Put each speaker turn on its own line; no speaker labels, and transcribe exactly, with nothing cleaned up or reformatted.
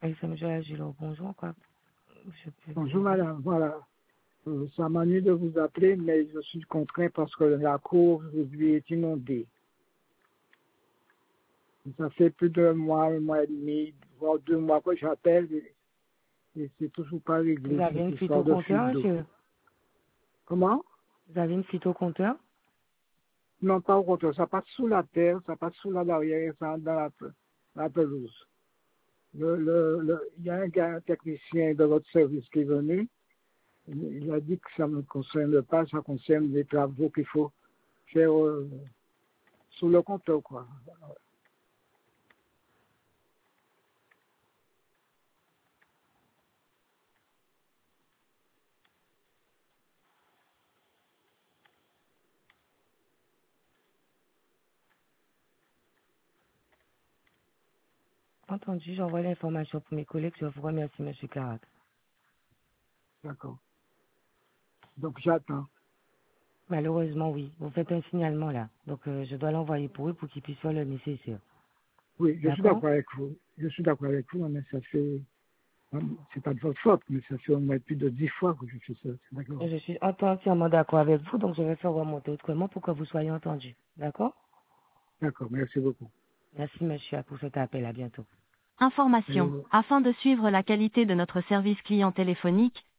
Et c'est monsieur Agilo, bonjour, quoi. Je peux vous
Bonjour
aider.
madame, voilà. Euh, ça m'ennuie de vous appeler, mais je suis contraint parce que la cour aujourd'hui est inondée. Ça fait plus d'un mois, un mois et demi, voire deux mois que j'appelle et, et c'est toujours pas
Vous
réglé
avez
cette
une fuite
histoire
au
de
compteur,
fuite d'eau.
monsieur?
Comment?
Vous avez une fuite au compteur?
Non, pas au contraire, ça passe sous la terre, ça passe sous la barrière, ça entre dans la, pe- la pelouse. Le, le, le, il y a un gars, un technicien de votre service qui est venu. Il il a dit que ça ne me concerne pas, ça concerne les travaux qu'il faut faire euh, sous le compteur, quoi.
Entendu, j'envoie l'information pour mes collègues. Je vous remercie, monsieur Clarat.
D'accord. Donc j'attends.
Malheureusement, oui. Vous faites un signalement là. Donc, euh, je dois l'envoyer pour eux pour qu'ils puissent faire le nécessaire.
Oui, je suis
D'accord?
d'accord avec vous. Je suis d'accord avec vous, mais ça fait, c'est pas de votre faute, mais ça fait au moins plus de dix fois que je fais ça. C'est d'accord.
Je suis entièrement d'accord avec vous, donc je vais faire remonter autrement pour que vous soyez entendu. D'accord?
D'accord, merci beaucoup.
Merci, monsieur, pour cet appel. À bientôt.
Information.
Euh,
Afin de suivre la qualité de notre service client téléphonique,